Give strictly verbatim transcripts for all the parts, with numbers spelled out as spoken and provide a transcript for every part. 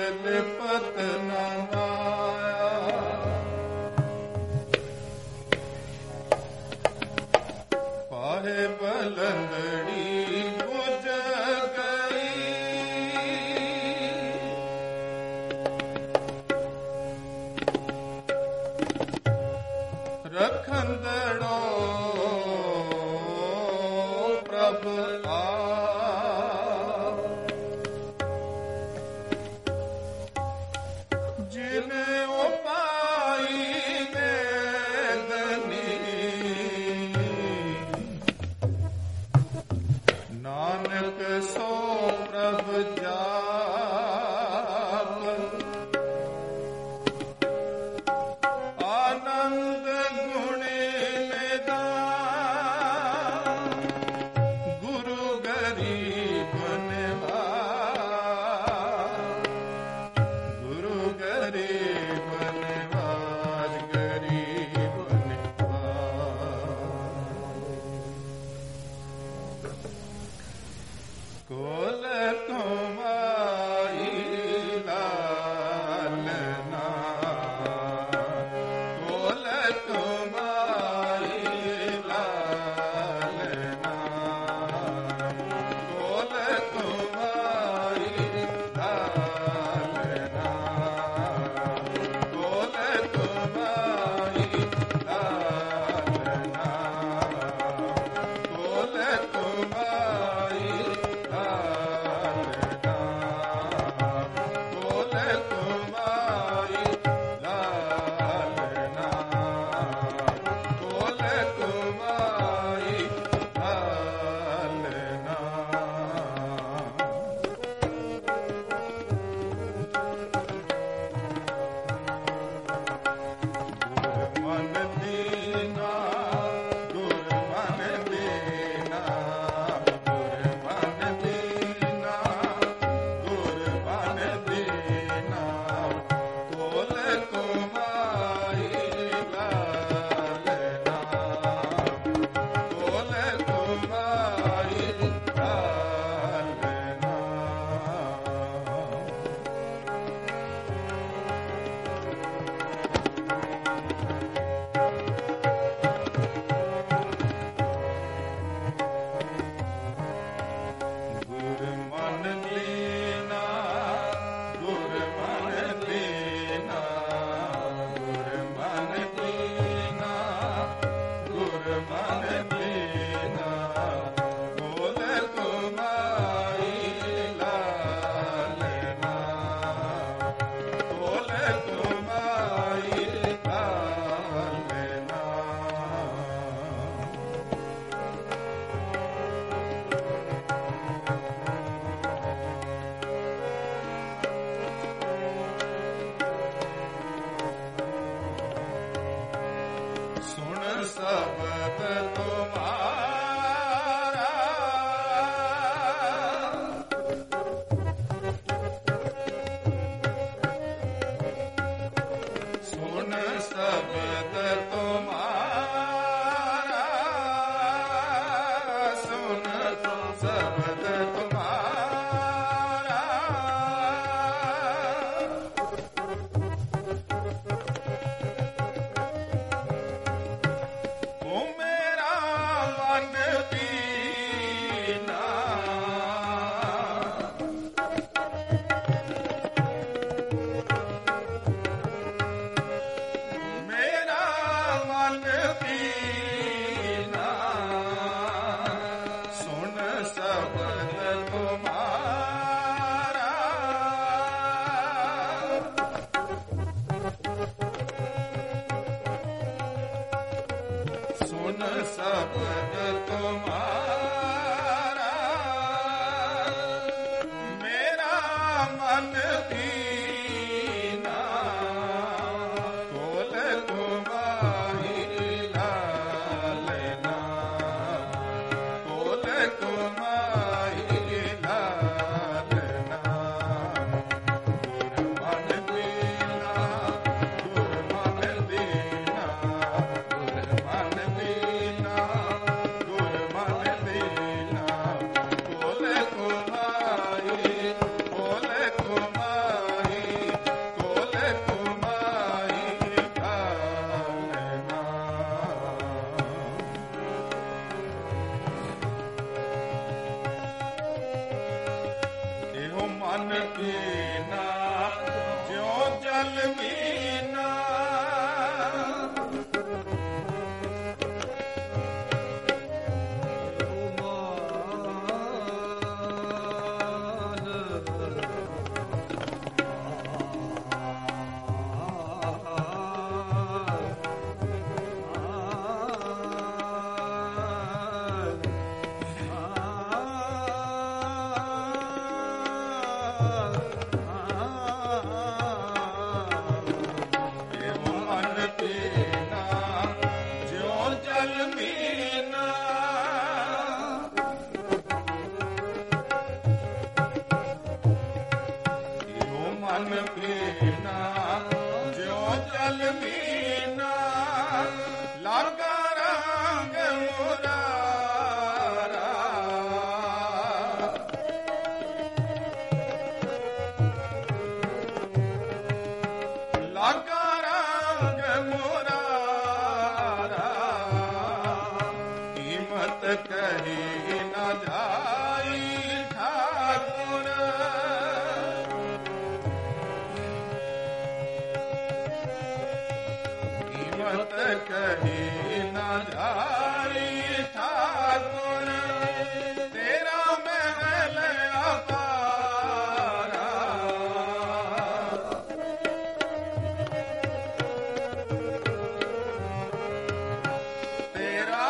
ਲਿਪਤ ਨਾ ਮਾਇਆ, ਪਾਹੇ ਬਲੰਦੜੀ ਬੁਝ ਗਈ, ਰਖੰਦੜੋ ਪ੍ਰਭ ਆ, ਜਿਨੇ ਉਪਾਈ ਵੇਦਨੀ, ਨਾਨਕ ਸੋ ਪ੍ਰਭ ਜਾਪ, ਆਨੰਦ ਗੁਣੇ ਨਿਦਾਨ, ਗੁਰੂ ਗਰੀਬ ਨਿਵਾਜ, ਗੁਰੂ ਗਰੀਬ ਨਿਵਾਜ, ਗਰੀਬ ਨਿਵਾਜ। ਕੋਲ ਕੁਮਾਈ ਲਾਲਨਾ, ਕੋਲ ਕੁਮਾਈ ਲਾਲਨਾ, ਕੋਲ ਕੁਮਾਈ ਲਾਲਨਾ, ਕੋਲ ਕੁਮਾਈ ਲਾਲਨਾ, ਕੋਲ ਕੁਮਾਈ ਲਾਲਨਾ, ਕੋਲ ਕੁਮਾਈ ਲਾਲਨਾ, ਕੋਲ ਕੁਮਾਈ ਲਾਲਨਾ। ਗੁਰਮਨ ਦੀਨਾ, ਗੁਰਮਨ ਦੀਨਾ, ਗੁਰਮਨ ਦੀਨਾ, ਗੁਰਮਨ ਦੀਨਾ, ਕੋਲ ਕੁਮਾਈ ਲਾਲਨਾ, ਕੋਲ ਕੁਮਾਈ ਲਾਲਨਾ। ਗੁਰਮਨ ਦੀਨਾ, ਗੁਰਮਨ ਦੀਨਾ, ਗੁਰਮਨ ਦੀਨਾ, ਗੁਰਮਨ ਦੀਨਾ, ਕੋਲ ਕੁਮਾਈ ਲਾਲਨਾ, ਕੋਲ ਕੁਮਾਈ ਲਾਲਨਾ। ਸੁਣ ਸ਼ਬਦ ਤੁਮਾਰਾ, ਸੁਣ ਸ਼ਬਦ ਤੁਮਾਰਾ, ਸੁਣ ਸ਼ਬਦ ਤੁਮਾਰਾ, ਓ ਮੇਰਾ ਮਨ ਦੀਨਾ, ਮੇਰਾ ਮਨ ਦੀਨਾ, ਸੁਣ ਸ਼ਬਦ ਤੁਮਾਰਾ, ਸੁਣ ਸ਼ਬਦ ਤੁਮਾਰਾ, ਮੇਰਾ ਮਨ ਦੀਨਾ, ਕੋਲ ਕੁਮਾਈ ਲਾਲਨਾ, ਕੋਲ ਕੁਮਾਈ ਲਾਲਨਾ। ਗੁਰਮਨ ਦੀਨਾ, ਗੁਰਮਨ ਦੀਨਾ, ਗੁਰਮਨ ਦੀਨਾ, ਗੁਰਮਨ ਜਲ ਮੀਨਾ ਕਹੀ ਨਾ ਜਾਈ ਠਾਕੁਰ ਕੀਮਤ ਕਹੀ ਨਾ ਜਾਈ ਠਾਕੁਰ ਤੇਰਾ ਮਹਿਲ ਅਪਾਰਾ ਤੇਰਾ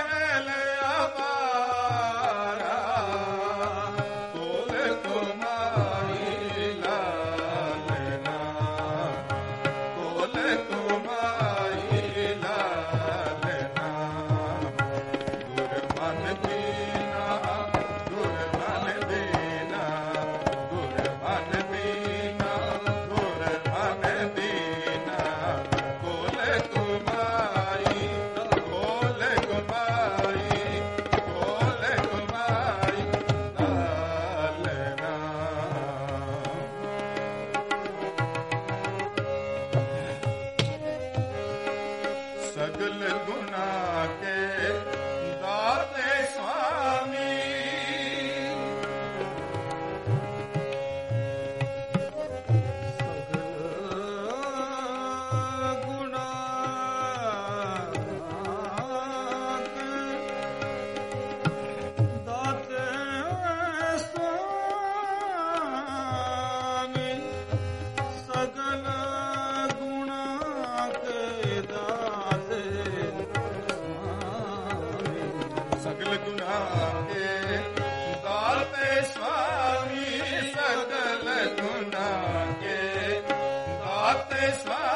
ਸਗਲ ਗੁਨਾ ਕੇ ਦਾਤੇ ਸੁਆਮੀ ਸਗਲ ਗੁਨਾ ਕੇ ਦਾਤੇ ਸੁਆਮੀ ਸਗਲ ਗੁਨਾ ਕੇ ਸਗਲ ਗੁਨਾ ਕੇ ਦਾਤੇ ਸੁਆਮੀ ਸਗਲ ਗੁਨਾ ਕੇ ਦਾਤੇ ਸੁਆਮੀ